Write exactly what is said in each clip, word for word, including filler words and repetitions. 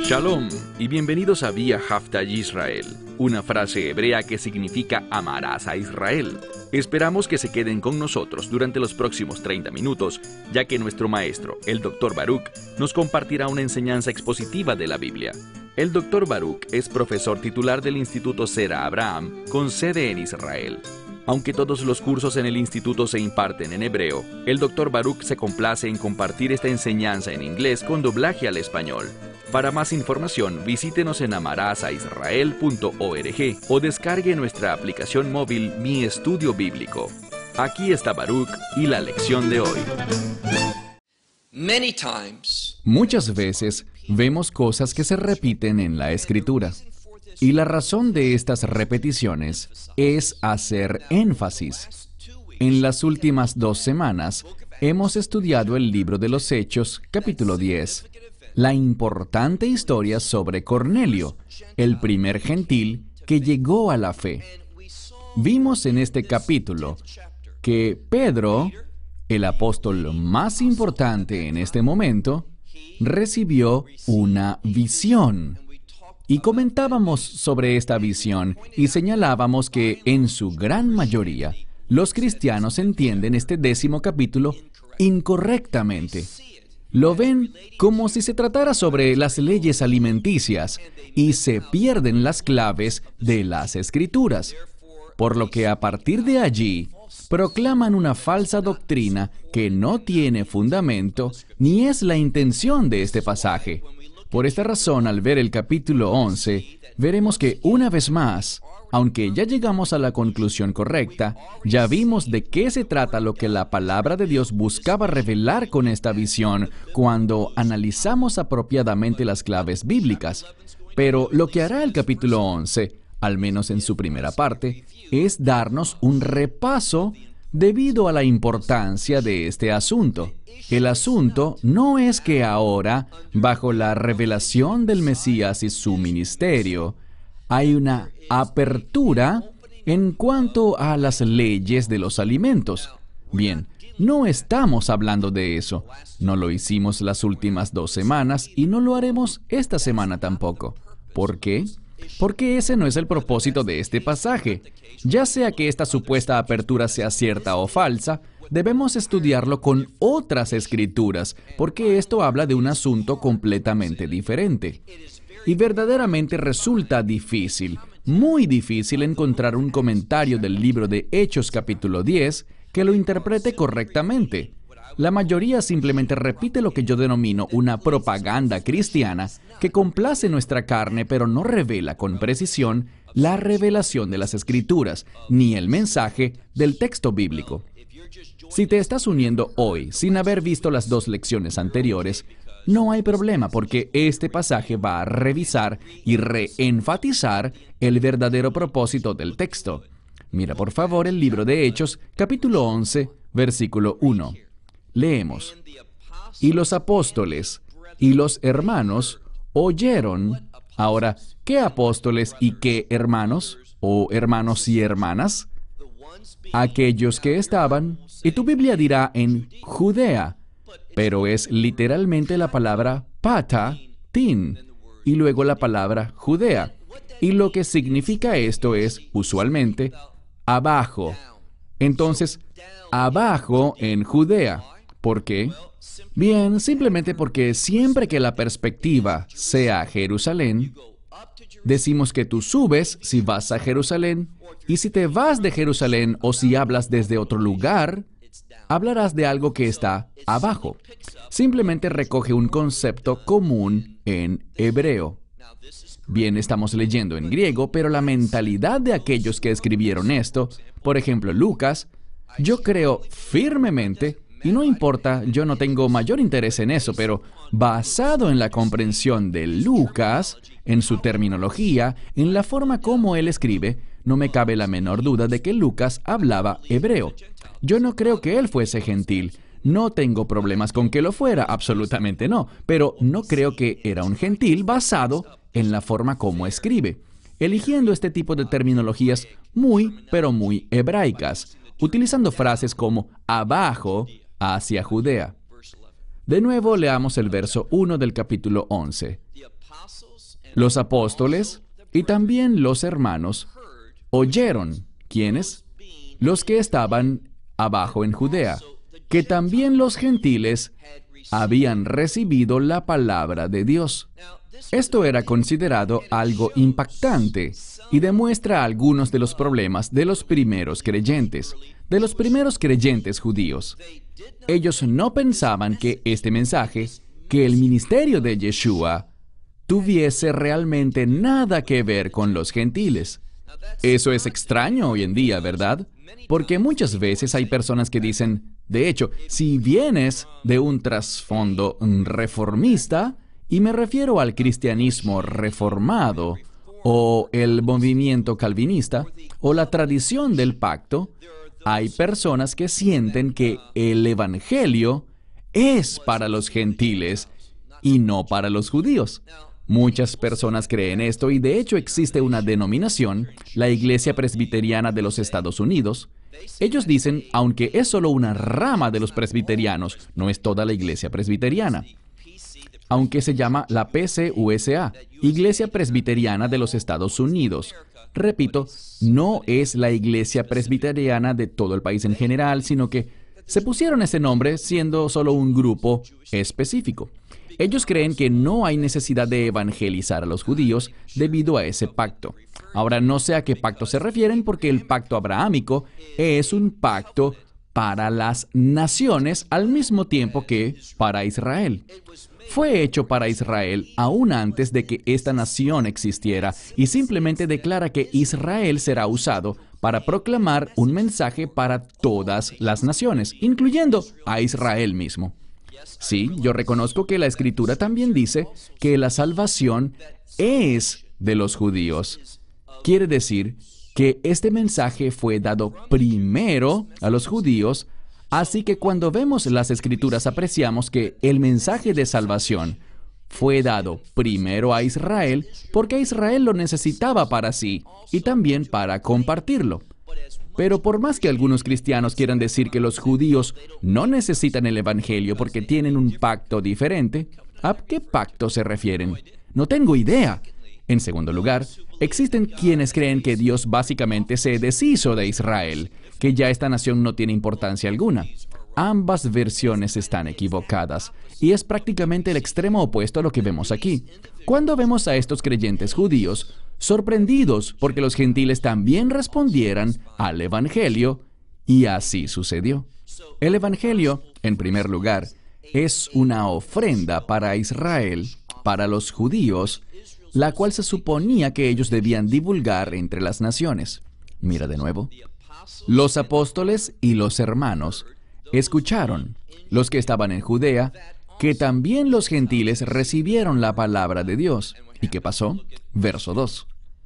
Shalom y bienvenidos a Vía Hafta Yisrael, una frase hebrea que significa amarás a Israel. Esperamos que se queden con nosotros durante los próximos treinta minutos, ya que nuestro maestro, el doctor Baruch, nos compartirá una enseñanza expositiva de la Biblia. El doctor Baruch es profesor titular del Instituto Sera Abraham, con sede en Israel. Aunque todos los cursos en el instituto se imparten en hebreo, el doctor Baruch se complace en compartir esta enseñanza en inglés con doblaje al español. Para más información, visítenos en amarasaisrael punto org o descargue nuestra aplicación móvil Mi Estudio Bíblico. Aquí está Baruch y la lección de hoy. Muchas veces vemos cosas que se repiten en la Escritura. Y la razón de estas repeticiones es hacer énfasis. En las últimas dos semanas hemos estudiado el libro de los Hechos, capítulo diez, la importante historia sobre Cornelio, el primer gentil que llegó a la fe. Vimos en este capítulo que Pedro, el apóstol más importante en este momento, recibió una visión. Y comentábamos sobre esta visión y señalábamos que, en su gran mayoría, los cristianos entienden este décimo capítulo incorrectamente. Lo ven como si se tratara sobre las leyes alimenticias y se pierden las claves de las Escrituras. Por lo que a partir de allí, proclaman una falsa doctrina que no tiene fundamento ni es la intención de este pasaje. Por esta razón, al ver el capítulo once, veremos que una vez más, aunque ya llegamos a la conclusión correcta, ya vimos de qué se trata lo que la palabra de Dios buscaba revelar con esta visión cuando analizamos apropiadamente las claves bíblicas. Pero lo que hará el capítulo once, al menos en su primera parte, es darnos un repaso debido a la importancia de este asunto. El asunto no es que ahora, bajo la revelación del Mesías y su ministerio, hay una apertura en cuanto a las leyes de los alimentos. Bien, no estamos hablando de eso. No lo hicimos las últimas dos semanas y no lo haremos esta semana tampoco. ¿Por qué? Porque ese no es el propósito de este pasaje. Ya sea que esta supuesta apertura sea cierta o falsa, debemos estudiarlo con otras escrituras, porque esto habla de un asunto completamente diferente. Y verdaderamente resulta difícil, muy difícil encontrar un comentario del libro de Hechos capítulo diez que lo interprete correctamente. La mayoría simplemente repite lo que yo denomino una propaganda cristiana que complace nuestra carne, pero no revela con precisión la revelación de las Escrituras, ni el mensaje del texto bíblico. Si te estás uniendo hoy sin haber visto las dos lecciones anteriores, no hay problema porque este pasaje va a revisar y reenfatizar el verdadero propósito del texto. Mira por favor el libro de Hechos, capítulo once, versículo uno. Leemos: Y los apóstoles y los hermanos oyeron. Ahora, ¿qué apóstoles y qué hermanos? ¿O hermanos y hermanas? Aquellos que estaban, y tu Biblia dirá en Judea, pero es literalmente la palabra pata, tin, y luego la palabra Judea. Y lo que significa esto es, usualmente, abajo. Entonces, abajo en Judea. ¿Por qué? Bien, simplemente porque siempre que la perspectiva sea Jerusalén, decimos que tú subes si vas a Jerusalén, y si te vas de Jerusalén o si hablas desde otro lugar, hablarás de algo que está abajo. Simplemente recoge un concepto común en hebreo. Bien, estamos leyendo en griego, pero la mentalidad de aquellos que escribieron esto, por ejemplo, Lucas, yo creo firmemente, y no importa, yo no tengo mayor interés en eso, pero basado en la comprensión de Lucas, en su terminología, en la forma como él escribe, no me cabe la menor duda de que Lucas hablaba hebreo. Yo no creo que él fuese gentil. No tengo problemas con que lo fuera, absolutamente no, pero no creo que era un gentil basado en la forma como escribe, eligiendo este tipo de terminologías muy, pero muy hebraicas, utilizando frases como abajo hacia Judea. De nuevo, leamos el verso uno del capítulo once. Los apóstoles y también los hermanos oyeron, ¿quiénes? Los que estaban abajo en Judea, que también los gentiles habían recibido la palabra de Dios. Esto era considerado algo impactante y demuestra algunos de los problemas de los primeros creyentes, de los primeros creyentes judíos. Ellos no pensaban que este mensaje, que el ministerio de Yeshua, tuviese realmente nada que ver con los gentiles. Eso es extraño hoy en día, ¿verdad? Porque muchas veces hay personas que dicen, de hecho, si vienes de un trasfondo reformista, y me refiero al cristianismo reformado, o el movimiento calvinista, o la tradición del pacto, hay personas que sienten que el evangelio es para los gentiles y no para los judíos. Muchas personas creen esto y de hecho existe una denominación, la Iglesia Presbiteriana de los Estados Unidos. Ellos dicen, aunque es solo una rama de los presbiterianos, no es toda la Iglesia Presbiteriana. Aunque se llama la P C U S A, Iglesia Presbiteriana de los Estados Unidos. Repito, no es la Iglesia Presbiteriana de todo el país en general, sino que se pusieron ese nombre siendo solo un grupo específico. Ellos creen que no hay necesidad de evangelizar a los judíos debido a ese pacto. Ahora, no sé a qué pacto se refieren porque el pacto abrahámico es un pacto para las naciones al mismo tiempo que para Israel. Fue hecho para Israel aún antes de que esta nación existiera y simplemente declara que Israel será usado para proclamar un mensaje para todas las naciones, incluyendo a Israel mismo. Sí, yo reconozco que la Escritura también dice que la salvación es de los judíos. Quiere decir que este mensaje fue dado primero a los judíos, así que cuando vemos las Escrituras apreciamos que el mensaje de salvación fue dado primero a Israel porque Israel lo necesitaba para sí y también para compartirlo. Pero por más que algunos cristianos quieran decir que los judíos no necesitan el Evangelio porque tienen un pacto diferente, ¿a qué pacto se refieren? No tengo idea. En segundo lugar, existen quienes creen que Dios básicamente se deshizo de Israel, que ya esta nación no tiene importancia alguna. Ambas versiones están equivocadas, y es prácticamente el extremo opuesto a lo que vemos aquí. Cuando vemos a estos creyentes judíos sorprendidos porque los gentiles también respondieran al Evangelio, y así sucedió. El Evangelio, en primer lugar, es una ofrenda para Israel, para los judíos, la cual se suponía que ellos debían divulgar entre las naciones. Mira de nuevo. Los apóstoles y los hermanos escucharon, los que estaban en Judea, que también los gentiles recibieron la palabra de Dios. ¿Y qué pasó? Verso dos.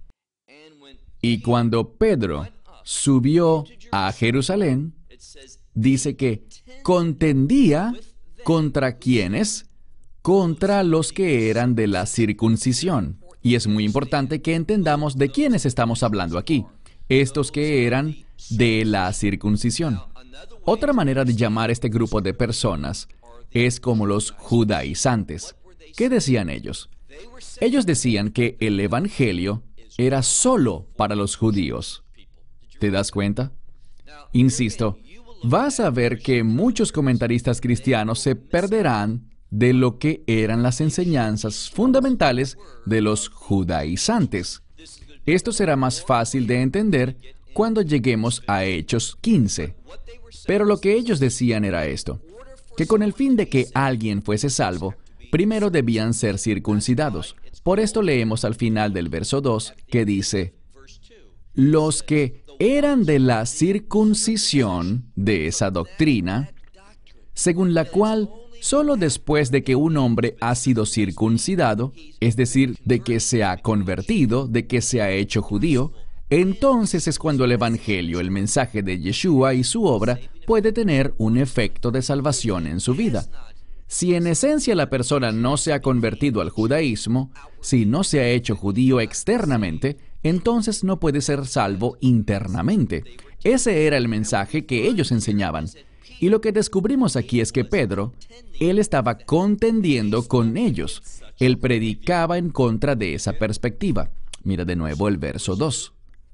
Y cuando Pedro subió a Jerusalén, dice que contendía contra quienes, contra los que eran de la circuncisión. Y es muy importante que entendamos de quiénes estamos hablando aquí. Estos que eran de la circuncisión. Otra manera de llamar este grupo de personas es como los judaizantes. ¿Qué decían ellos? Ellos decían que el Evangelio era solo para los judíos. ¿Te das cuenta? Insisto, vas a ver que muchos comentaristas cristianos se perderán de lo que eran las enseñanzas fundamentales de los judaizantes. Esto será más fácil de entender cuando lleguemos a Hechos quince. Pero lo que ellos decían era esto, que con el fin de que alguien fuese salvo, primero debían ser circuncidados. Por esto leemos al final del verso dos, que dice, los que eran de la circuncisión de esa doctrina, según la cual solo después de que un hombre ha sido circuncidado, es decir, de que se ha convertido, de que se ha hecho judío, entonces es cuando el Evangelio, el mensaje de Yeshua y su obra, puede tener un efecto de salvación en su vida. Si en esencia la persona no se ha convertido al judaísmo, si no se ha hecho judío externamente, entonces no puede ser salvo internamente. Ese era el mensaje que ellos enseñaban. Y lo que descubrimos aquí es que Pedro, él estaba contendiendo con ellos. Él predicaba en contra de esa perspectiva. Mira de nuevo el verso dos.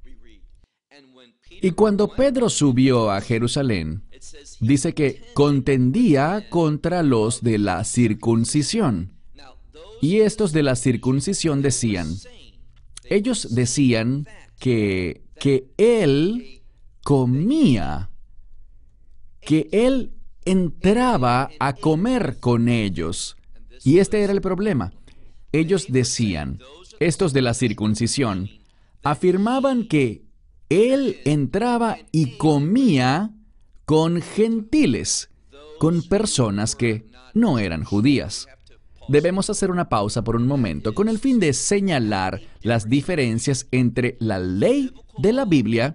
Y cuando Pedro subió a Jerusalén, dice que contendía contra los de la circuncisión. Y estos de la circuncisión decían, ellos decían que, que él comía, que él entraba a comer con ellos. Y este era el problema. Ellos decían, estos de la circuncisión, afirmaban que él entraba y comía con gentiles, con personas que no eran judías. Debemos hacer una pausa por un momento con el fin de señalar las diferencias entre la ley de la Biblia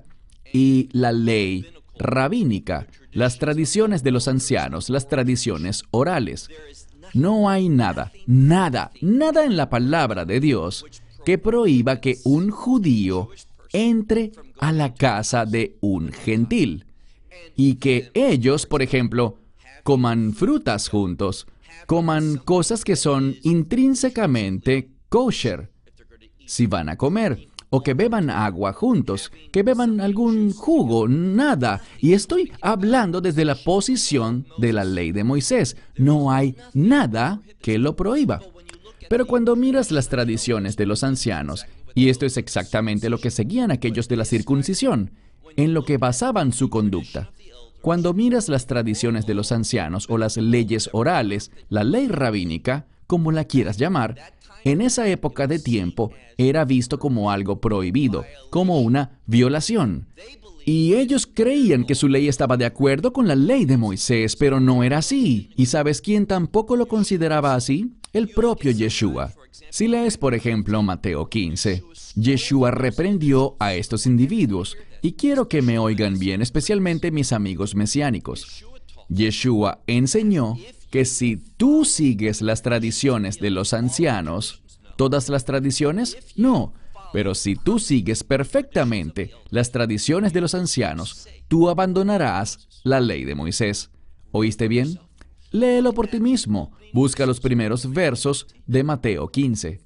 y la ley rabínica, las tradiciones de los ancianos, las tradiciones orales. No hay nada, nada, nada en la palabra de Dios que prohíba que un judío entre a la casa de un gentil y que ellos, por ejemplo, coman frutas juntos, coman cosas que son intrínsecamente kosher, si van a comer, o que beban agua juntos, que beban algún jugo, nada. Y estoy hablando desde la posición de la ley de Moisés. No hay nada que lo prohíba. Pero cuando miras las tradiciones de los ancianos, y esto es exactamente lo que seguían aquellos de la circuncisión, en lo que basaban su conducta. Cuando miras las tradiciones de los ancianos o las leyes orales, la ley rabínica, como la quieras llamar, en esa época de tiempo era visto como algo prohibido, como una violación. Y ellos creían que su ley estaba de acuerdo con la ley de Moisés, pero no era así. ¿Y sabes quién tampoco lo consideraba así? El propio Yeshua. Si lees, por ejemplo, Mateo quince, Yeshua reprendió a estos individuos, y quiero que me oigan bien, especialmente mis amigos mesiánicos. Yeshua enseñó que si tú sigues las tradiciones de los ancianos, ¿todas las tradiciones? No. Pero si tú sigues perfectamente las tradiciones de los ancianos, tú abandonarás la ley de Moisés. ¿Oíste bien? Léelo por ti mismo. Busca los primeros versos de Mateo quince.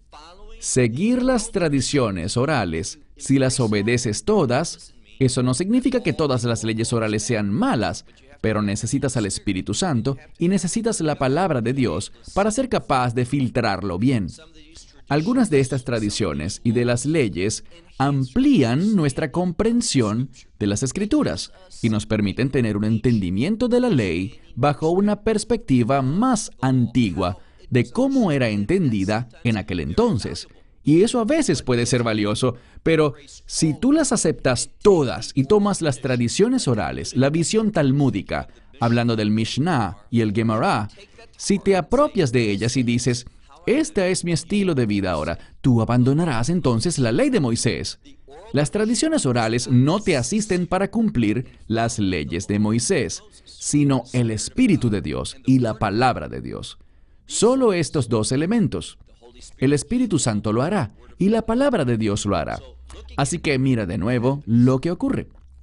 Seguir las tradiciones orales, si las obedeces todas, eso no significa que todas las leyes orales sean malas, pero necesitas al Espíritu Santo y necesitas la palabra de Dios para ser capaz de filtrarlo bien. Algunas de estas tradiciones y de las leyes amplían nuestra comprensión de las Escrituras y nos permiten tener un entendimiento de la ley bajo una perspectiva más antigua de cómo era entendida en aquel entonces. Y eso a veces puede ser valioso, pero si tú las aceptas todas y tomas las tradiciones orales, la visión talmúdica, hablando del Mishnah y el Gemara, si te apropias de ellas y dices, este es mi estilo de vida ahora, tú abandonarás entonces la ley de Moisés. Las tradiciones orales no te asisten para cumplir las leyes de Moisés, sino el Espíritu de Dios y la palabra de Dios. Solo estos dos elementos. El Espíritu Santo lo hará y la palabra de Dios lo hará. Así que mira de nuevo lo que ocurre.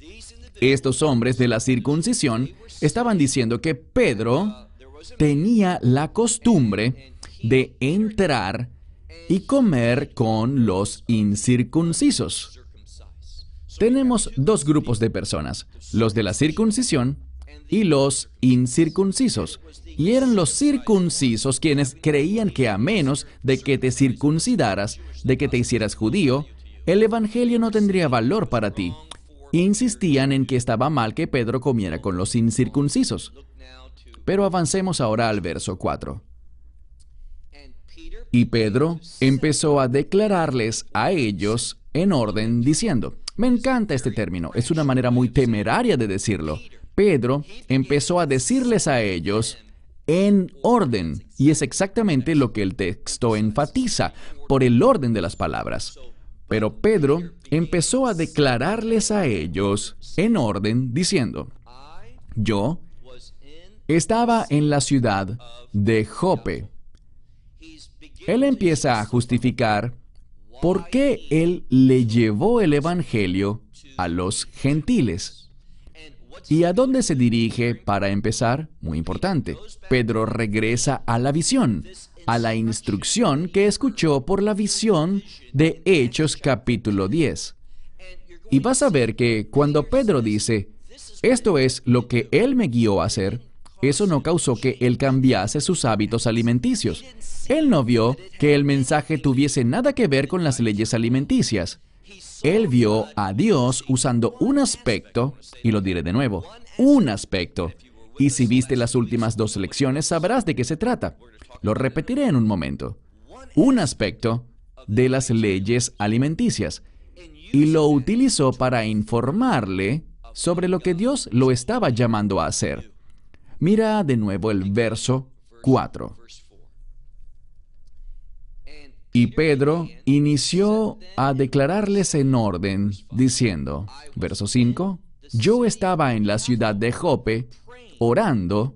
Estos hombres de la circuncisión estaban diciendo que Pedro tenía la costumbre de entrar y comer con los incircuncisos. Tenemos dos grupos de personas, los de la circuncisión y los incircuncisos. Y eran los circuncisos quienes creían que a menos de que te circuncidaras, de que te hicieras judío, el evangelio no tendría valor para ti. Insistían en que estaba mal que Pedro comiera con los incircuncisos. Pero avancemos ahora al verso cuatro. Y Pedro empezó a declararles a ellos en orden, diciendo, me encanta este término, es una manera muy temeraria de decirlo. Pedro empezó a decirles a ellos en orden, y es exactamente lo que el texto enfatiza, por el orden de las palabras. Pero Pedro empezó a declararles a ellos en orden, diciendo, yo estaba en la ciudad de Jope. Él empieza a justificar por qué él le llevó el evangelio a los gentiles. ¿Y a dónde se dirige para empezar? Muy importante. Pedro regresa a la visión, a la instrucción que escuchó por la visión de Hechos capítulo diez. Y vas a ver que cuando Pedro dice, esto es lo que él me guió a hacer, eso no causó que él cambiase sus hábitos alimenticios. Él no vio que el mensaje tuviese nada que ver con las leyes alimenticias. Él vio a Dios usando un aspecto, y lo diré de nuevo, un aspecto. Y si viste las últimas dos lecciones, sabrás de qué se trata. Lo repetiré en un momento. Un aspecto de las leyes alimenticias. Y lo utilizó para informarle sobre lo que Dios lo estaba llamando a hacer. Mira de nuevo el verso cuatro. Y Pedro inició a declararles en orden, diciendo, verso cinco, yo estaba en la ciudad de Jope, orando,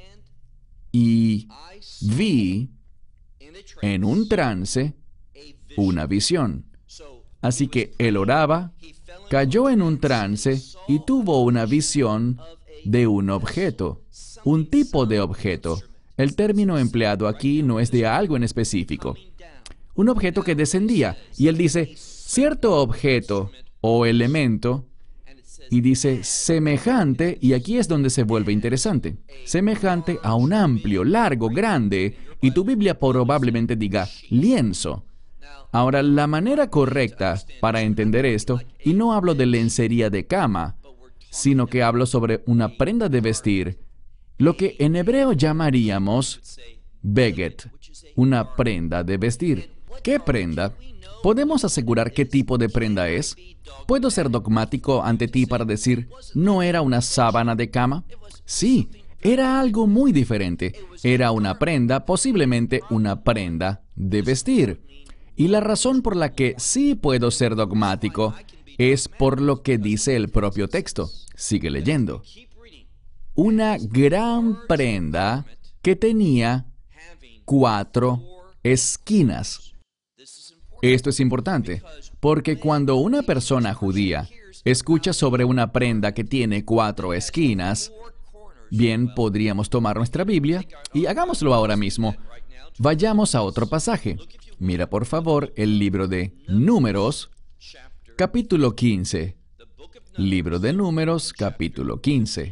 y vi en un trance una visión. Así que él oraba, cayó en un trance y tuvo una visión de un objeto, un tipo de objeto. El término empleado aquí no es de algo en específico. Un objeto que descendía. Y él dice, cierto objeto o elemento, y dice, semejante, y aquí es donde se vuelve interesante, semejante a un amplio, largo, grande, y tu Biblia probablemente diga, lienzo. Ahora, la manera correcta para entender esto, y no hablo de lencería de cama, sino que hablo sobre una prenda de vestir, lo que en hebreo llamaríamos beget, una prenda de vestir. ¿Qué prenda? ¿Podemos asegurar qué tipo de prenda es? ¿Puedo ser dogmático ante ti para decir, ¿no era una sábana de cama? Sí, era algo muy diferente. Era una prenda, posiblemente una prenda de vestir. Y la razón por la que sí puedo ser dogmático es por lo que dice el propio texto. Sigue leyendo. Una gran prenda que tenía cuatro esquinas. Esto es importante, porque cuando una persona judía escucha sobre una prenda que tiene cuatro esquinas, bien, podríamos tomar nuestra Biblia y hagámoslo ahora mismo. Vayamos a otro pasaje. Mira, por favor, el libro de Números, capítulo quince. Libro de Números, capítulo quince.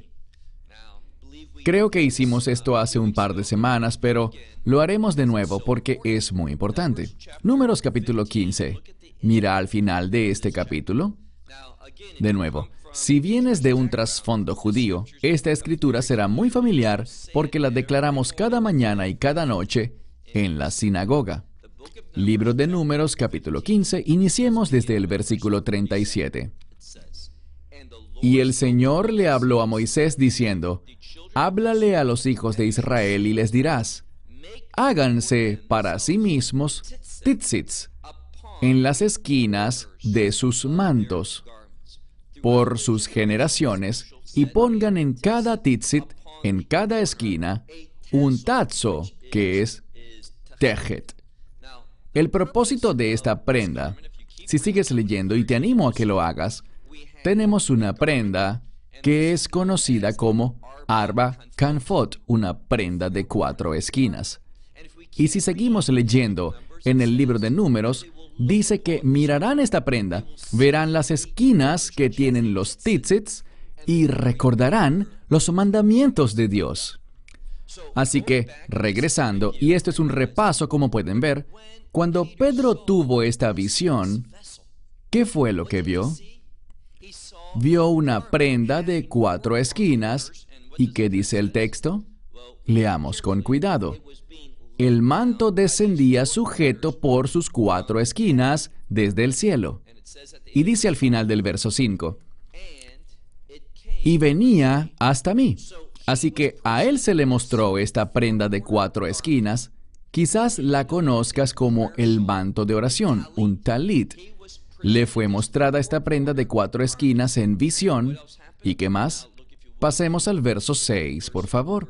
Creo que hicimos esto hace un par de semanas, pero lo haremos de nuevo porque es muy importante. Números capítulo quince. Mira al final de este capítulo. De nuevo, si vienes de un trasfondo judío, esta escritura será muy familiar porque la declaramos cada mañana y cada noche en la sinagoga. Libro de Números capítulo quince. Iniciemos desde el versículo treinta y siete. Y el Señor le habló a Moisés diciendo, háblale a los hijos de Israel y les dirás, háganse para sí mismos tzitzits en las esquinas de sus mantos, por sus generaciones, y pongan en cada tzitzit, en cada esquina, un tazo, que es tejet. El propósito de esta prenda, si sigues leyendo, y te animo a que lo hagas, tenemos una prenda que es conocida como Arba Kanfot, una prenda de cuatro esquinas. Y si seguimos leyendo en el libro de Números, dice que mirarán esta prenda, verán las esquinas que tienen los tzitzits y recordarán los mandamientos de Dios. Así que, regresando, y esto es un repaso como pueden ver, cuando Pedro tuvo esta visión, ¿qué fue lo que vio? Vio una prenda de cuatro esquinas. ¿Y qué dice el texto? Leamos con cuidado. El manto descendía sujeto por sus cuatro esquinas desde el cielo. Y dice al final del verso cinco, y venía hasta mí. Así que a él se le mostró esta prenda de cuatro esquinas. Quizás la conozcas como el manto de oración, un talit. Le fue mostrada esta prenda de cuatro esquinas en visión. ¿Y qué más? Pasemos al verso seis, por favor.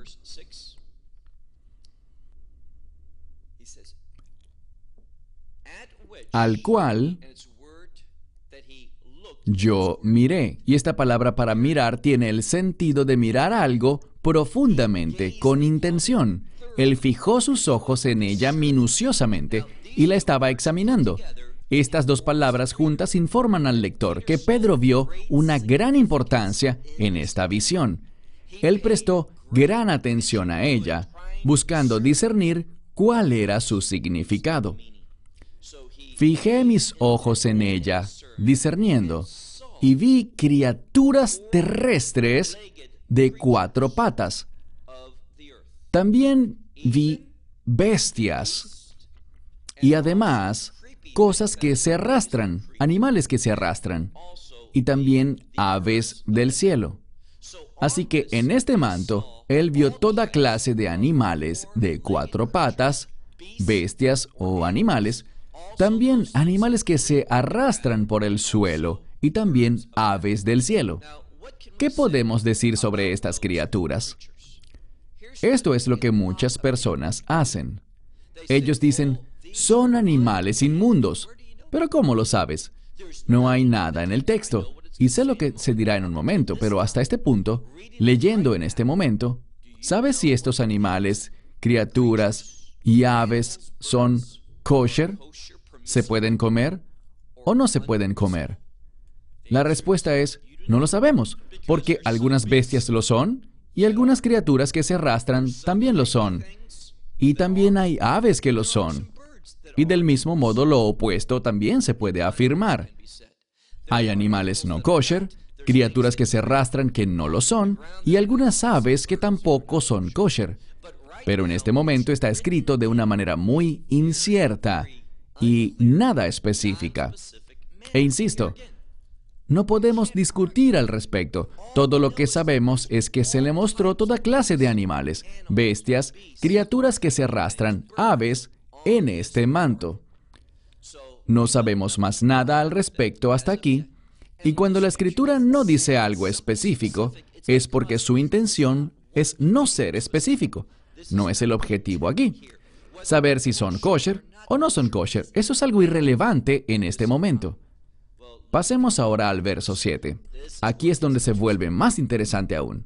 Al cual Yo miré, y esta palabra para mirar tiene el sentido de mirar algo profundamente, con intención. Él fijó sus ojos en ella minuciosamente y la estaba examinando. Estas dos palabras juntas informan al lector que Pedro vio una gran importancia en esta visión. Él prestó gran atención a ella, buscando discernir cuál era su significado. Fijé mis ojos en ella, discerniendo, y vi criaturas terrestres de cuatro patas. También vi bestias y además cosas que se arrastran, animales que se arrastran, y también aves del cielo. Así que en este manto, él vio toda clase de animales de cuatro patas, bestias o animales, también animales que se arrastran por el suelo y también aves del cielo. ¿Qué podemos decir sobre estas criaturas? Esto es lo que muchas personas hacen. Ellos dicen, son animales inmundos. ¿Pero cómo lo sabes? No hay nada en el texto. Y sé lo que se dirá en un momento, pero hasta este punto, leyendo en este momento, ¿sabes si estos animales, criaturas y aves son kosher? ¿Se pueden comer o no se pueden comer? La respuesta es, no lo sabemos, porque algunas bestias lo son y algunas criaturas que se arrastran también lo son. Y también hay aves que lo son. Y del mismo modo lo opuesto también se puede afirmar. Hay animales no kosher, criaturas que se arrastran que no lo son, y algunas aves que tampoco son kosher. Pero en este momento está escrito de una manera muy incierta y nada específica. E insisto, no podemos discutir al respecto. Todo lo que sabemos es que se le mostró toda clase de animales, bestias, criaturas que se arrastran, aves, en este manto. No sabemos más nada al respecto hasta aquí, y cuando la Escritura no dice algo específico, es porque su intención es no ser específico. No es el objetivo aquí. Saber si son kosher o no son kosher, eso es algo irrelevante en este momento. Pasemos ahora al verso siete. Aquí es donde se vuelve más interesante aún.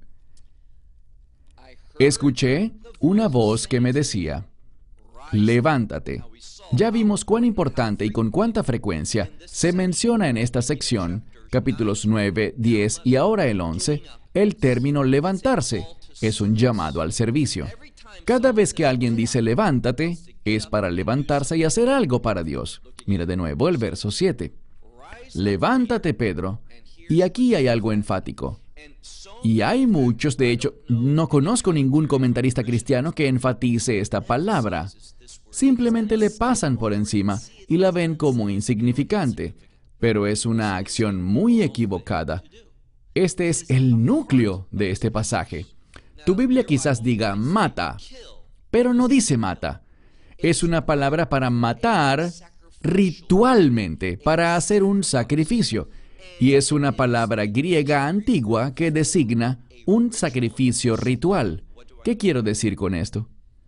Escuché una voz que me decía, levántate. Ya vimos cuán importante y con cuánta frecuencia se menciona en esta sección, capítulos nueve, diez y ahora el once, el término levantarse. Es un llamado al servicio. Cada vez que alguien dice levántate, es para levantarse y hacer algo para Dios. Mira de nuevo el verso siete. Levántate, Pedro. Y aquí hay algo enfático. Y hay muchos, de hecho, no conozco ningún comentarista cristiano que enfatice esta palabra. Simplemente le pasan por encima y la ven como insignificante. Pero es una acción muy equivocada. Este es el núcleo de este pasaje. Tu Biblia quizás diga mata, pero no dice mata. Es una palabra para matar ritualmente, para hacer un sacrificio. Y es una palabra griega antigua que designa un sacrificio ritual. ¿Qué quiero decir con esto?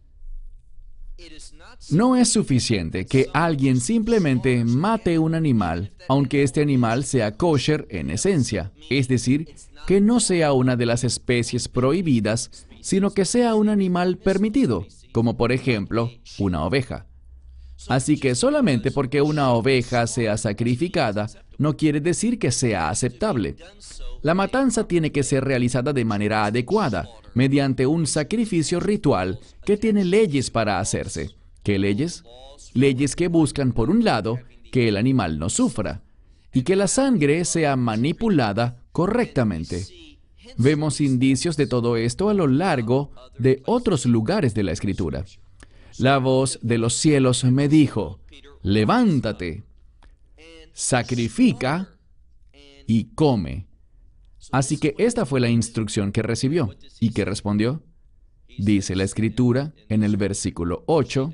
No es suficiente que alguien simplemente mate un animal, aunque este animal sea kosher en esencia, es decir, que no sea una de las especies prohibidas, sino que sea un animal permitido, como por ejemplo, una oveja. Así que solamente porque una oveja sea sacrificada, no quiere decir que sea aceptable. La matanza tiene que ser realizada de manera adecuada, mediante un sacrificio ritual que tiene leyes para hacerse. ¿Qué leyes? Leyes que buscan, por un lado, que el animal no sufra, y que la sangre sea manipulada correctamente. Vemos indicios de todo esto a lo largo de otros lugares de la Escritura. La voz de los cielos me dijo, levántate, sacrifica y come. Así que esta fue la instrucción que recibió. ¿Y qué respondió? Dice la Escritura en el versículo ocho,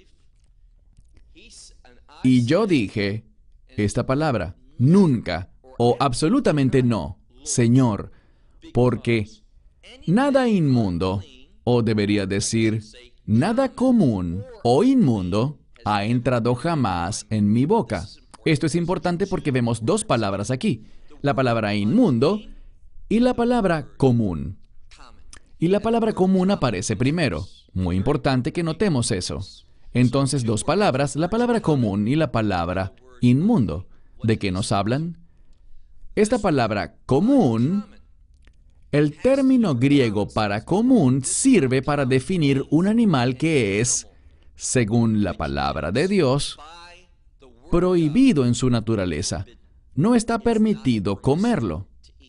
y yo dije esta palabra, nunca o absolutamente no, Señor, porque nada inmundo, o debería decir, nada común o inmundo ha entrado jamás en mi boca. Esto es importante porque vemos dos palabras aquí. la palabra inmundo y la palabra común. Y la palabra común aparece primero. Muy importante que notemos eso. Entonces, dos palabras, la palabra común y la palabra inmundo. ¿De qué nos hablan? Esta palabra común, el término griego para común sirve para definir un animal que es, según la palabra de Dios, prohibido en su naturaleza. No está permitido comerlo.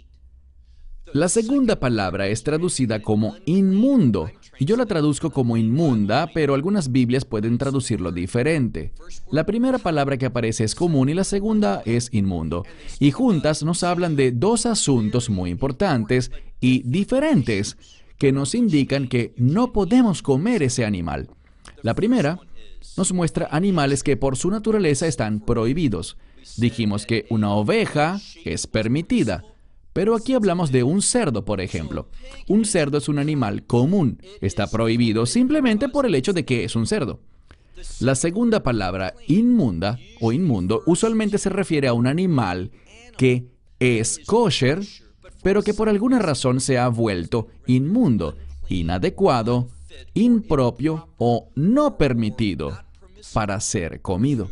La segunda palabra es traducida como inmundo, y yo la traduzco como inmunda, pero algunas Biblias pueden traducirlo diferente. La primera palabra que aparece es común y la segunda es inmundo. Y juntas nos hablan de dos asuntos muy importantes y diferentes que nos indican que no podemos comer ese animal. La primera nos muestra animales que por su naturaleza están prohibidos. Dijimos que una oveja es permitida. Pero aquí hablamos de un cerdo, por ejemplo. Un cerdo es un animal común. Está prohibido simplemente por el hecho de que es un cerdo. La segunda palabra, inmunda o inmundo, usualmente se refiere a un animal que es kosher, pero que por alguna razón se ha vuelto inmundo, inadecuado, impropio o no permitido para ser comido.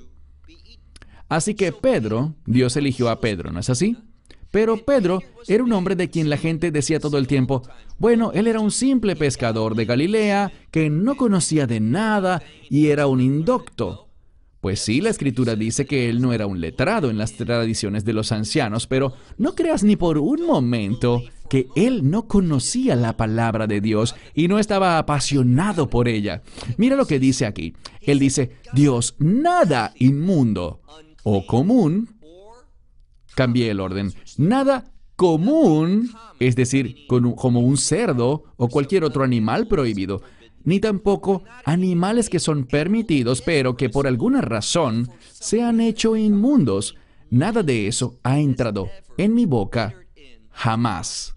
Así que Pedro, Dios eligió a Pedro, ¿no es así? Pero Pedro era un hombre de quien la gente decía todo el tiempo, bueno, él era un simple pescador de Galilea que no conocía de nada y era un indocto. Pues sí, la Escritura dice que él no era un letrado en las tradiciones de los ancianos, pero no creas ni por un momento que él no conocía la palabra de Dios y no estaba apasionado por ella. Mira lo que dice aquí. Él dice, Dios, nada inmundo o común. Cambié el orden. Nada común, es decir, como un cerdo o cualquier otro animal prohibido, ni tampoco animales que son permitidos, pero que por alguna razón se han hecho inmundos. Nada de eso ha entrado en mi boca jamás.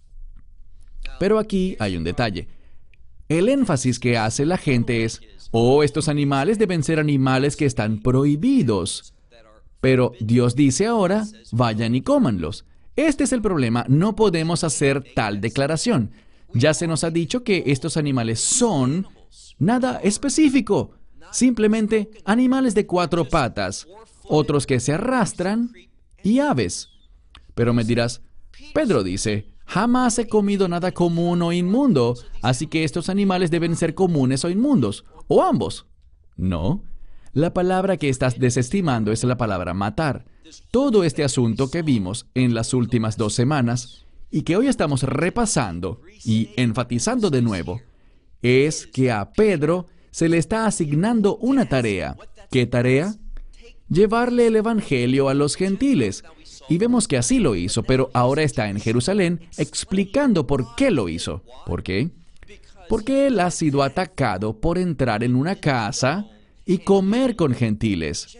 Pero aquí hay un detalle. El énfasis que hace la gente es, oh, estos animales deben ser animales que están prohibidos. Pero Dios dice ahora, vayan y cómanlos. Este es el problema, no podemos hacer tal declaración. Ya se nos ha dicho que estos animales son nada específico, simplemente animales de cuatro patas, otros que se arrastran y aves. Pero me dirás, Pedro dice, jamás he comido nada común o inmundo, así que estos animales deben ser comunes o inmundos, o ambos. No. La palabra que estás desestimando es la palabra matar. Todo este asunto que vimos en las últimas dos semanas y que hoy estamos repasando y enfatizando de nuevo, es que a Pedro se le está asignando una tarea. ¿Qué tarea? Llevarle el Evangelio a los gentiles. Y vemos que así lo hizo, pero ahora está en Jerusalén explicando por qué lo hizo. ¿Por qué? Porque él ha sido atacado por entrar en una casa y comer con gentiles.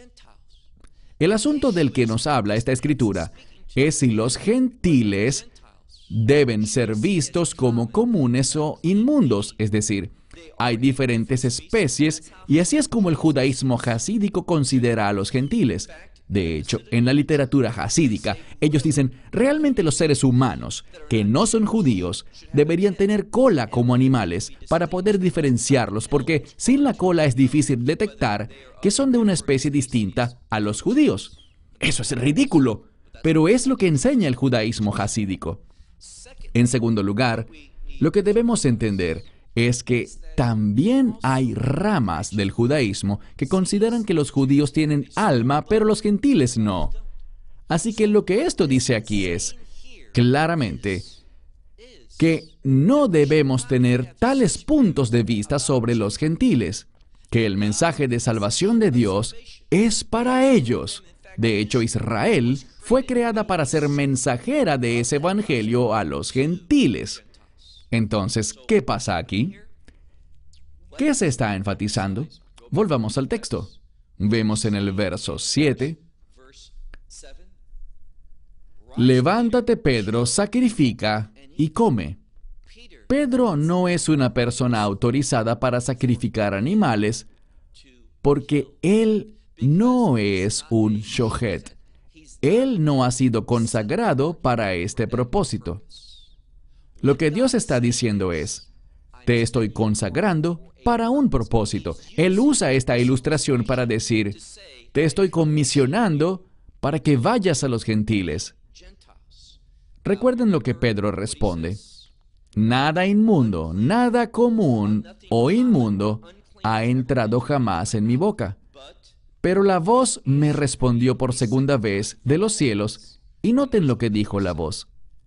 El asunto del que nos habla esta escritura es si los gentiles deben ser vistos como comunes o inmundos, es decir, hay diferentes especies y así es como el judaísmo jasídico considera a los gentiles. De hecho, en la literatura jasídica, ellos dicen, realmente los seres humanos, que no son judíos, deberían tener cola como animales para poder diferenciarlos, porque sin la cola es difícil detectar que son de una especie distinta a los judíos. Eso es ridículo, pero es lo que enseña el judaísmo jasídico. En segundo lugar, lo que debemos entender es que también hay ramas del judaísmo que consideran que los judíos tienen alma, pero los gentiles no. Así que lo que esto dice aquí es, claramente, que no debemos tener tales puntos de vista sobre los gentiles, que el mensaje de salvación de Dios es para ellos. De hecho, Israel fue creada para ser mensajera de ese evangelio a los gentiles. Entonces, ¿qué pasa aquí? ¿Qué se está enfatizando? Volvamos al texto. Vemos en el verso siete. Levántate, Pedro, sacrifica y come. Pedro no es una persona autorizada para sacrificar animales porque él no es un shochet. Él no ha sido consagrado para este propósito. Lo que Dios está diciendo es, te estoy consagrando para un propósito. Él usa esta ilustración para decir, te estoy comisionando para que vayas a los gentiles. Recuerden lo que Pedro responde. Nada inmundo, nada común o inmundo ha entrado jamás en mi boca. Pero la voz me respondió por segunda vez de los cielos, y noten lo que dijo la voz.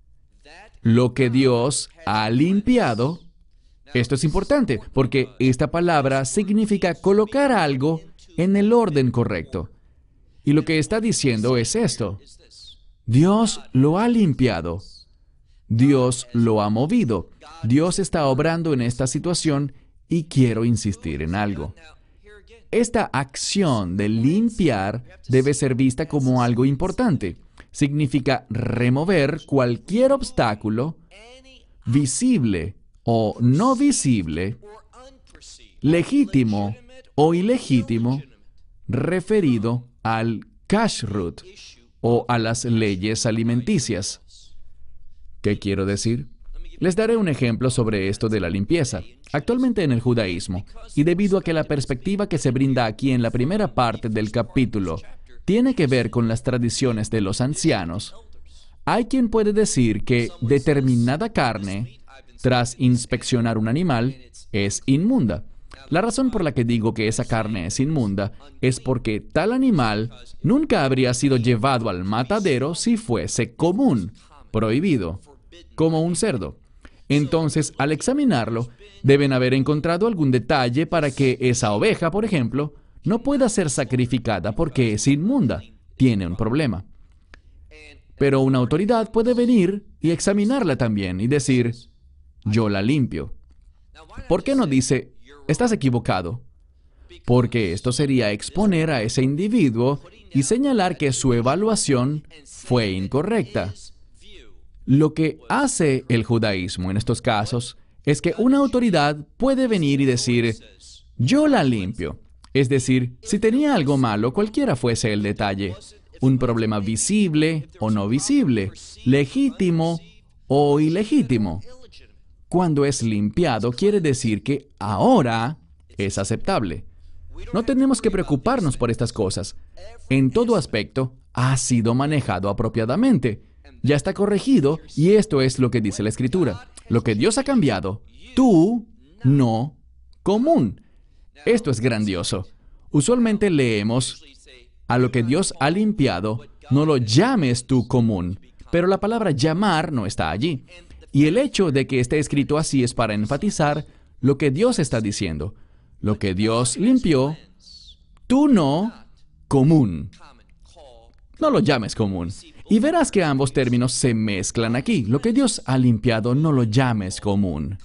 Lo que Dios ha limpiado. Esto es importante, porque esta palabra significa colocar algo en el orden correcto. Y lo que está diciendo es esto. Dios lo ha limpiado. Dios lo ha movido. Dios está obrando en esta situación y quiero insistir en algo. Esta acción de limpiar debe ser vista como algo importante. Significa remover cualquier obstáculo, visible o no visible, legítimo o ilegítimo, referido al kashrut o a las leyes alimenticias. ¿Qué quiero decir? Les daré un ejemplo sobre esto de la limpieza. Actualmente en el judaísmo, y debido a que la perspectiva que se brinda aquí en la primera parte del capítulo tiene que ver con las tradiciones de los ancianos, hay quien puede decir que determinada carne, tras inspeccionar un animal, es inmunda. La razón por la que digo que esa carne es inmunda es porque tal animal nunca habría sido llevado al matadero si fuese común, prohibido, como un cerdo. Entonces, al examinarlo, deben haber encontrado algún detalle para que esa oveja, por ejemplo, no pueda ser sacrificada porque es inmunda, tiene un problema. Pero una autoridad puede venir y examinarla también y decir, yo la limpio. ¿Por qué no dice, estás equivocado? Porque esto sería exponer a ese individuo y señalar que su evaluación fue incorrecta. Lo que hace el judaísmo en estos casos es que una autoridad puede venir y decir, yo la limpio. Es decir, si tenía algo malo, cualquiera fuese el detalle, un problema visible o no visible, legítimo o ilegítimo. Cuando es limpiado, quiere decir que ahora es aceptable. No tenemos que preocuparnos por estas cosas. En todo aspecto, ha sido manejado apropiadamente. Ya está corregido y esto es lo que dice la Escritura. Lo que Dios ha cambiado, tú no común. Esto es grandioso. Usualmente leemos, a lo que Dios ha limpiado, no lo llames tú común. Pero la palabra llamar no está allí. Y el hecho de que esté escrito así es para enfatizar lo que Dios está diciendo. Lo que Dios limpió, tú no común. No lo llames común. Y verás que ambos términos se mezclan aquí. Lo que Dios ha limpiado, no lo llames común.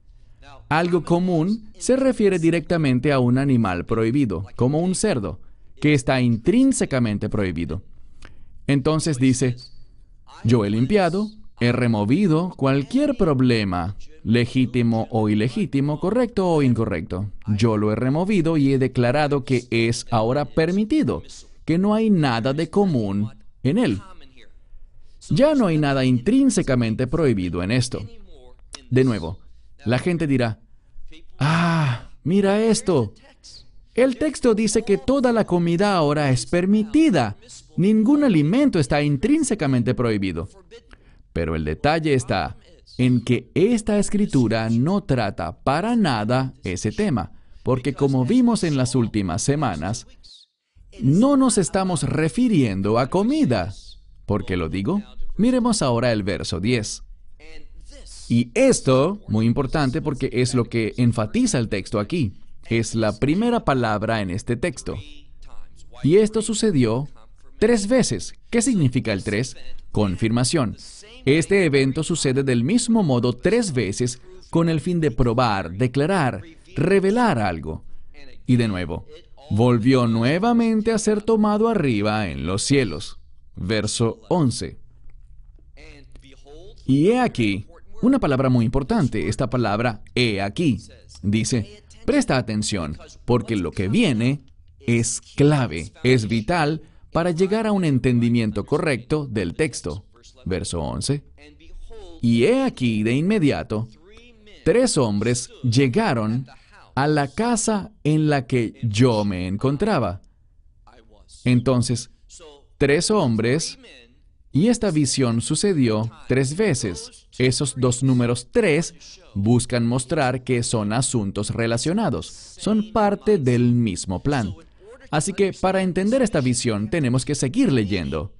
Algo común se refiere directamente a un animal prohibido, como un cerdo, que está intrínsecamente prohibido. Entonces dice, yo he limpiado, he removido cualquier problema, legítimo o ilegítimo, correcto o incorrecto. Yo lo he removido y he declarado que es ahora permitido, que no hay nada de común en él. Ya no hay nada intrínsecamente prohibido en esto. De nuevo, la gente dirá, ah, mira esto. El texto dice que toda la comida ahora es permitida. Ningún alimento está intrínsecamente prohibido. Pero el detalle está en que esta escritura no trata para nada ese tema, porque como vimos en las últimas semanas, no nos estamos refiriendo a comida. ¿Por qué lo digo? Miremos ahora el verso diez. Y esto, muy importante porque es lo que enfatiza el texto aquí, es la primera palabra en este texto. Y esto sucedió tres veces. ¿Qué significa el tres? Confirmación. Este evento sucede del mismo modo tres veces con el fin de probar, declarar, revelar algo. Y de nuevo, volvió nuevamente a ser tomado arriba en los cielos. Verso once. Y he aquí, una palabra muy importante, esta palabra he aquí. Dice, presta atención, porque lo que viene es clave, es vital para llegar a un entendimiento correcto del texto. Verso once. Y he aquí de inmediato, tres hombres llegaron a la casa en la que yo me encontraba. Entonces, tres hombres, y esta visión sucedió tres veces. Esos dos números tres buscan mostrar que son asuntos relacionados, son parte del mismo plan. Así que para entender esta visión tenemos que seguir leyendo.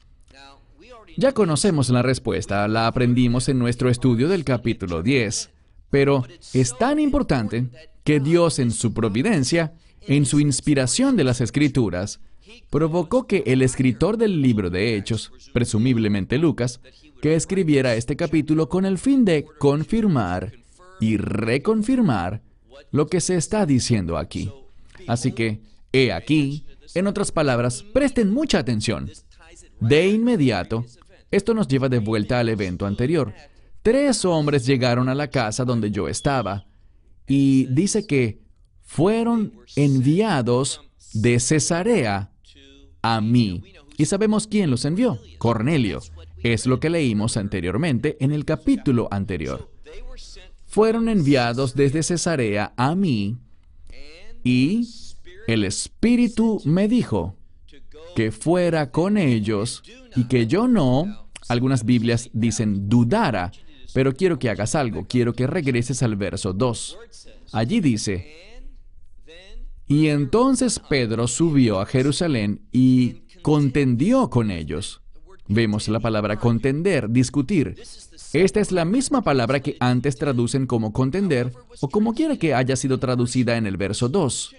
Ya conocemos la respuesta, la aprendimos en nuestro estudio del capítulo diez, pero es tan importante que Dios en su providencia, en su inspiración de las Escrituras, provocó que el escritor del libro de Hechos, presumiblemente Lucas, que escribiera este capítulo con el fin de confirmar y reconfirmar lo que se está diciendo aquí. Así que, he aquí, en otras palabras, presten mucha atención. De inmediato, esto nos lleva de vuelta al evento anterior. Tres hombres llegaron a la casa donde yo estaba, y dice que fueron enviados de Cesarea a mí. Y sabemos quién los envió. Cornelio. Es lo que leímos anteriormente en el capítulo anterior. Fueron enviados desde Cesarea a mí, y el Espíritu me dijo que fuera con ellos y que yo no, algunas Biblias dicen dudara, pero quiero que hagas algo, quiero que regreses al verso dos. Allí dice, y entonces Pedro subió a Jerusalén y contendió con ellos. Vemos la palabra contender, discutir. Esta es la misma palabra que antes traducen como contender, o como quiera que haya sido traducida en el verso dos.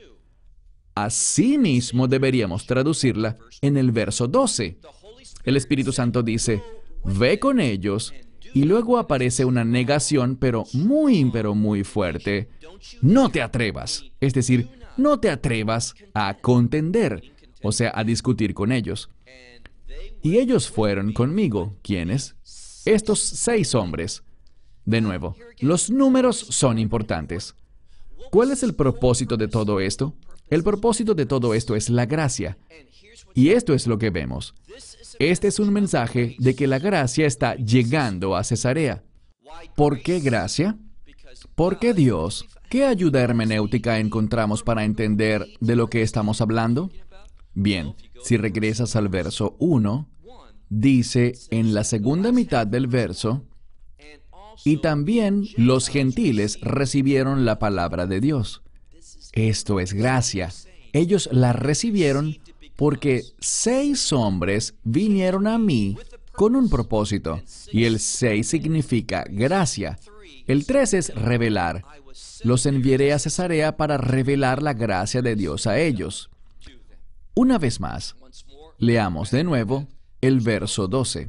Asimismo deberíamos traducirla en el verso doce. El Espíritu Santo dice, ve con ellos, y luego aparece una negación, pero muy, pero muy fuerte. No te atrevas. Es decir, no te atrevas a contender, o sea, a discutir con ellos. Y ellos fueron conmigo. ¿Quiénes? Estos seis hombres. De nuevo, los números son importantes. ¿Cuál es el propósito de todo esto? El propósito de todo esto es la gracia. Y esto es lo que vemos. Este es un mensaje de que la gracia está llegando a Cesarea. ¿Por qué gracia? Porque Dios, ¿qué ayuda hermenéutica encontramos para entender de lo que estamos hablando? Bien, si regresas al verso uno, dice en la segunda mitad del verso, y también los gentiles recibieron la palabra de Dios. Esto es gracia. Ellos la recibieron porque seis hombres vinieron a mí con un propósito, y el seis significa gracia. El tres es revelar. Los enviaré a Cesarea para revelar la gracia de Dios a ellos. Una vez más, leamos de nuevo el verso doce.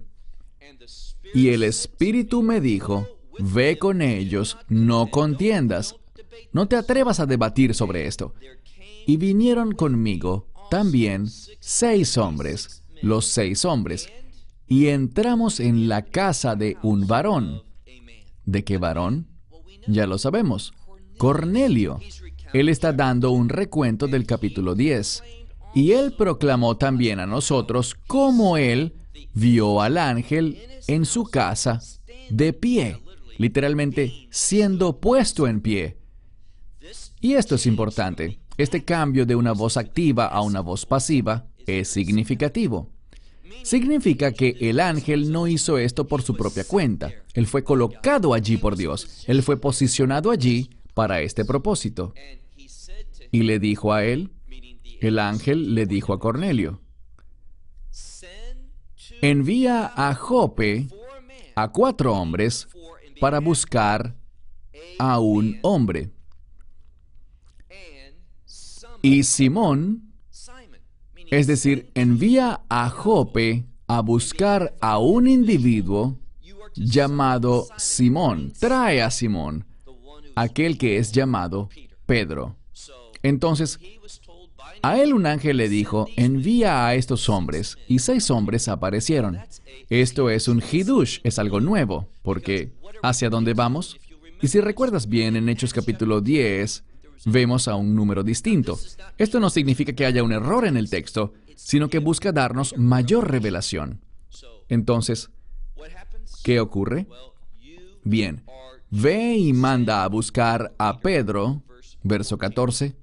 Y el Espíritu me dijo, ve con ellos, no contiendas. No te atrevas a debatir sobre esto. Y vinieron conmigo también seis hombres, los seis hombres, y entramos en la casa de un varón. ¿De qué varón? Ya lo sabemos. Cornelio. Él está dando un recuento del capítulo diez. Y él proclamó también a nosotros cómo él vio al ángel en su casa de pie, literalmente siendo puesto en pie. Y esto es importante. Este cambio de una voz activa a una voz pasiva es significativo. Significa que el ángel no hizo esto por su propia cuenta. Él fue colocado allí por Dios. Él fue posicionado allí para este propósito. Y le dijo a él, el ángel le dijo a Cornelio, envía a Jope a cuatro hombres para buscar a un hombre. Y Simón, es decir, envía a Jope a buscar a un individuo llamado Simón. Trae a Simón, aquel que es llamado Pedro. Entonces, a él un ángel le dijo, envía a estos hombres, y seis hombres aparecieron. Esto es un hidush, es algo nuevo, porque ¿hacia dónde vamos? Y si recuerdas bien, en Hechos capítulo diez, vemos a un número distinto. Esto no significa que haya un error en el texto, sino que busca darnos mayor revelación. Entonces, ¿qué ocurre? Bien, ve y manda a buscar a Pedro, verso catorce,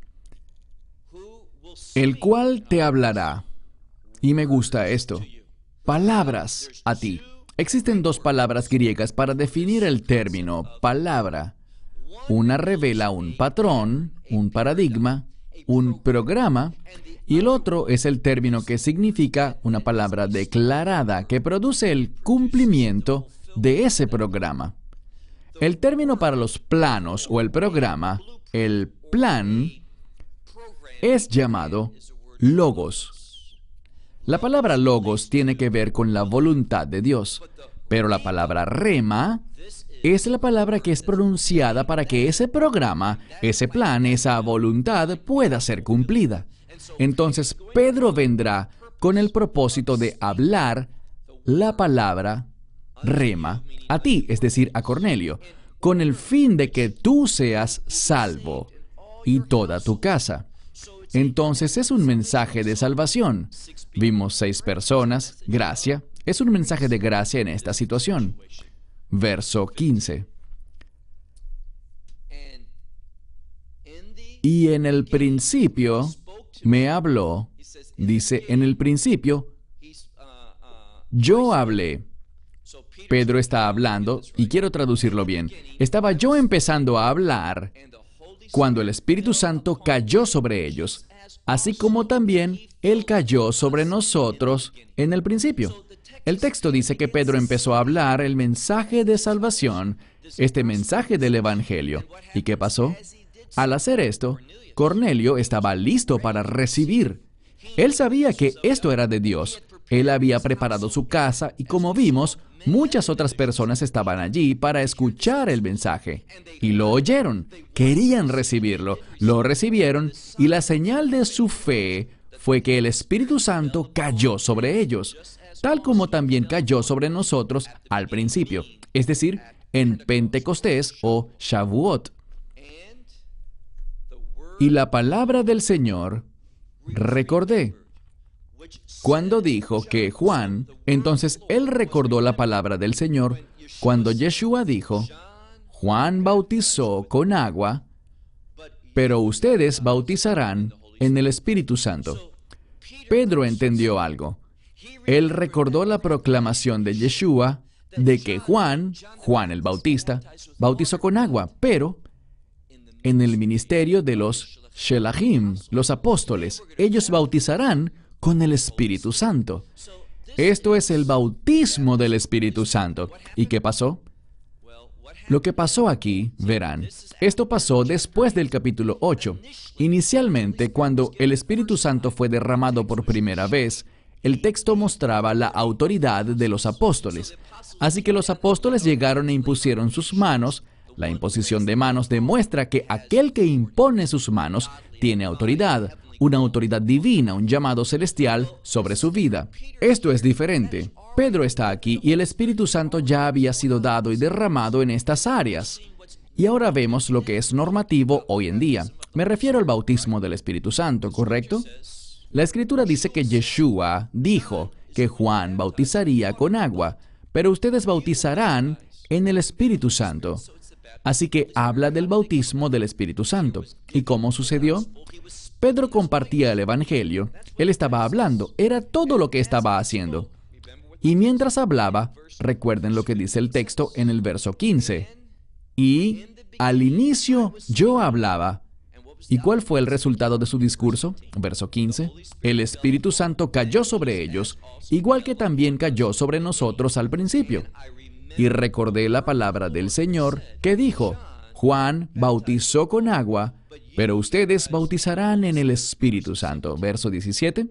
el cual te hablará, y me gusta esto, palabras a ti. Existen dos palabras griegas para definir el término palabra. Una revela un patrón, un paradigma, un programa, y el otro es el término que significa una palabra declarada que produce el cumplimiento de ese programa. El término para los planos o el programa, el plan, es llamado logos. La palabra logos tiene que ver con la voluntad de Dios, pero la palabra rema es la palabra que es pronunciada para que ese programa, ese plan, esa voluntad pueda ser cumplida. Entonces, Pedro vendrá con el propósito de hablar la palabra rema a ti, es decir, a Cornelio, con el fin de que tú seas salvo y toda tu casa. Entonces, es un mensaje de salvación. Vimos seis personas, gracia. Es un mensaje de gracia en esta situación. Verso quince. Y en el principio me habló, dice, en el principio, yo hablé. Pedro está hablando, y quiero traducirlo bien. Estaba yo empezando a hablar cuando el Espíritu Santo cayó sobre ellos, así como también Él cayó sobre nosotros en el principio. El texto dice que Pedro empezó a hablar el mensaje de salvación, este mensaje del Evangelio. ¿Y qué pasó? Al hacer esto, Cornelio estaba listo para recibir. Él sabía que esto era de Dios. Él había preparado su casa y, como vimos, muchas otras personas estaban allí para escuchar el mensaje. Y lo oyeron, querían recibirlo, lo recibieron, y la señal de su fe fue que el Espíritu Santo cayó sobre ellos, tal como también cayó sobre nosotros al principio, es decir, en Pentecostés o Shavuot. Y la palabra del Señor recordé. Cuando dijo que Juan, entonces él recordó la palabra del Señor cuando Yeshua dijo, Juan bautizó con agua, pero ustedes bautizarán en el Espíritu Santo. Pedro entendió algo. Él recordó la proclamación de Yeshua de que Juan, Juan el Bautista, bautizó con agua, pero en el ministerio de los Shelahim, los apóstoles, ellos bautizarán con el Espíritu Santo. Esto es el bautismo del Espíritu Santo. ¿Y qué pasó? Lo que pasó aquí, verán, esto pasó después del capítulo ocho. Inicialmente, cuando el Espíritu Santo fue derramado por primera vez, el texto mostraba la autoridad de los apóstoles. Así que los apóstoles llegaron e impusieron sus manos. La imposición de manos demuestra que aquel que impone sus manos tiene autoridad, una autoridad divina, un llamado celestial sobre su vida. Esto es diferente. Pedro está aquí y el Espíritu Santo ya había sido dado y derramado en estas áreas. Y ahora vemos lo que es normativo hoy en día. Me refiero al bautismo del Espíritu Santo, ¿correcto? La Escritura dice que Yeshua dijo que Juan bautizaría con agua, pero ustedes bautizarán en el Espíritu Santo. Así que habla del bautismo del Espíritu Santo. ¿Y cómo sucedió? Pedro compartía el Evangelio. Él estaba hablando. Era todo lo que estaba haciendo. Y mientras hablaba, recuerden lo que dice el texto en el verso quince. Y al inicio yo hablaba. ¿Y cuál fue el resultado de su discurso? Verso quince. El Espíritu Santo cayó sobre ellos, igual que también cayó sobre nosotros al principio. Y recordé la palabra del Señor que dijo, Juan bautizó con agua, pero ustedes bautizarán en el Espíritu Santo. Verso diecisiete.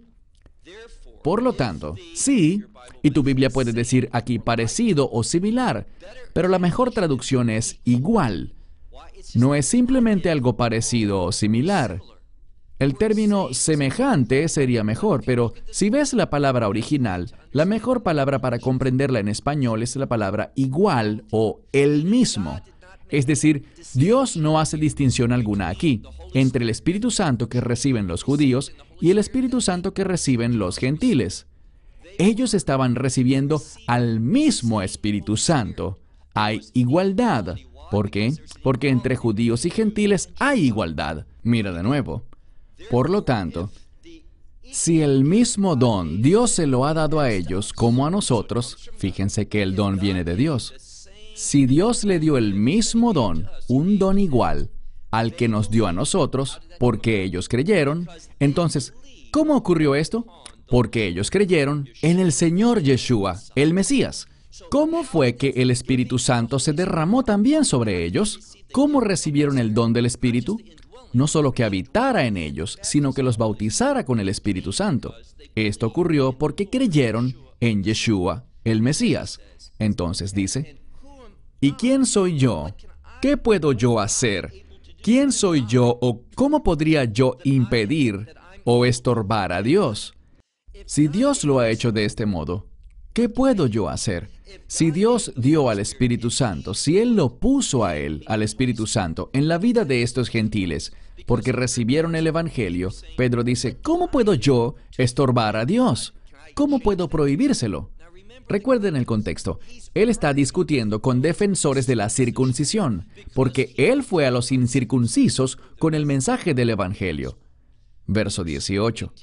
Por lo tanto, sí, y tu Biblia puede decir aquí parecido o similar, pero la mejor traducción es igual. No es simplemente algo parecido o similar. El término semejante sería mejor, pero si ves la palabra original, la mejor palabra para comprenderla en español es la palabra igual o el mismo. Es decir, Dios no hace distinción alguna aquí entre el Espíritu Santo que reciben los judíos y el Espíritu Santo que reciben los gentiles. Ellos estaban recibiendo al mismo Espíritu Santo. Hay igualdad. ¿Por qué? Porque entre judíos y gentiles hay igualdad. Mira de nuevo. Por lo tanto, si el mismo don Dios se lo ha dado a ellos como a nosotros, fíjense que el don viene de Dios. Si Dios le dio el mismo don, un don igual, al que nos dio a nosotros, porque ellos creyeron, entonces, ¿cómo ocurrió esto? Porque ellos creyeron en el Señor Yeshua, el Mesías. ¿Cómo fue que el Espíritu Santo se derramó también sobre ellos? ¿Cómo recibieron el don del Espíritu? No solo que habitara en ellos, sino que los bautizara con el Espíritu Santo. Esto ocurrió porque creyeron en Yeshua, el Mesías. Entonces dice, ¿y quién soy yo? ¿Qué puedo yo hacer? ¿Quién soy yo o cómo podría yo impedir o estorbar a Dios? Si Dios lo ha hecho de este modo, ¿qué puedo yo hacer? Si Dios dio al Espíritu Santo, si Él lo puso a Él, al Espíritu Santo, en la vida de estos gentiles, porque recibieron el Evangelio, Pedro dice, ¿cómo puedo yo estorbar a Dios? ¿Cómo puedo prohibírselo? Recuerden el contexto. Él está discutiendo con defensores de la circuncisión, porque Él fue a los incircuncisos con el mensaje del Evangelio. Verso dieciocho.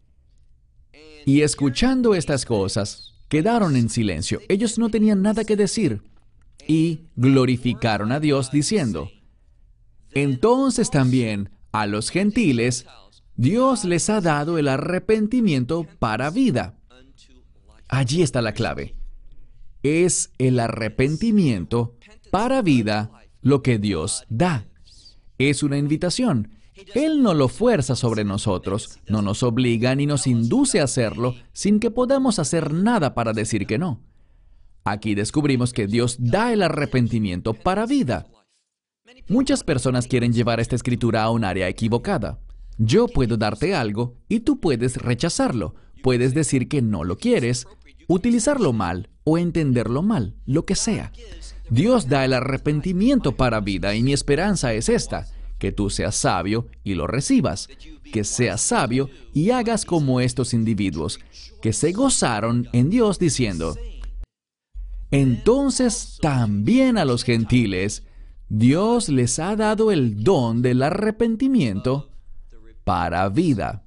Y escuchando estas cosas, quedaron en silencio. Ellos no tenían nada que decir. Y glorificaron a Dios diciendo, entonces también a los gentiles, Dios les ha dado el arrepentimiento para vida. Allí está la clave. Es el arrepentimiento para vida lo que Dios da. Es una invitación. Él no lo fuerza sobre nosotros, no nos obliga ni nos induce a hacerlo sin que podamos hacer nada para decir que no. Aquí descubrimos que Dios da el arrepentimiento para vida. Muchas personas quieren llevar esta escritura a un área equivocada. Yo puedo darte algo y tú puedes rechazarlo. Puedes decir que no lo quieres, utilizarlo mal o entenderlo mal, lo que sea. Dios da el arrepentimiento para vida y mi esperanza es esta, que tú seas sabio y lo recibas, que seas sabio y hagas como estos individuos, que se gozaron en Dios diciendo, entonces también a los gentiles, Dios les ha dado el don del arrepentimiento para vida.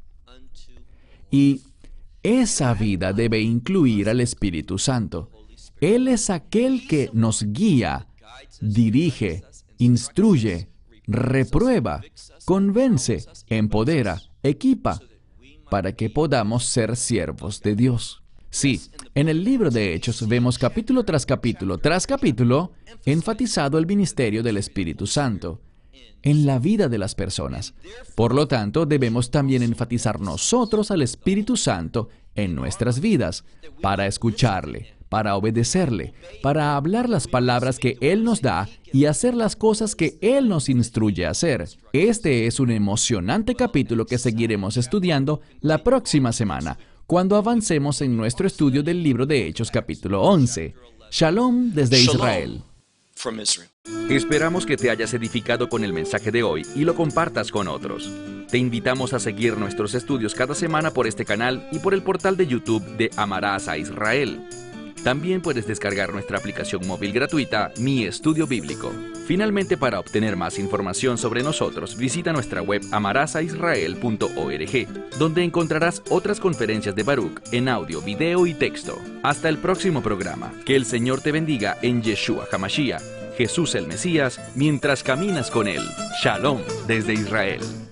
Y esa vida debe incluir al Espíritu Santo. Él es aquel que nos guía, dirige, instruye, reprueba, convence, empodera, equipa, para que podamos ser siervos de Dios. Sí, en el libro de Hechos vemos capítulo tras capítulo tras capítulo enfatizado el ministerio del Espíritu Santo en la vida de las personas. Por lo tanto, debemos también enfatizar nosotros al Espíritu Santo en nuestras vidas, para escucharle, para obedecerle, para hablar las palabras que Él nos da y hacer las cosas que Él nos instruye a hacer. Este es un emocionante capítulo que seguiremos estudiando la próxima semana, cuando avancemos en nuestro estudio del libro de Hechos capítulo once. Shalom desde Israel. Esperamos que te hayas edificado con el mensaje de hoy y lo compartas con otros. Te invitamos a seguir nuestros estudios cada semana por este canal y por el portal de YouTube de Amarás a Israel. También puedes descargar nuestra aplicación móvil gratuita, Mi Estudio Bíblico. Finalmente, para obtener más información sobre nosotros, visita nuestra web amarás a israel punto org, donde encontrarás otras conferencias de Baruch en audio, video y texto. Hasta el próximo programa. Que el Señor te bendiga en Yeshua HaMashiach, Jesús el Mesías, mientras caminas con Él. Shalom desde Israel.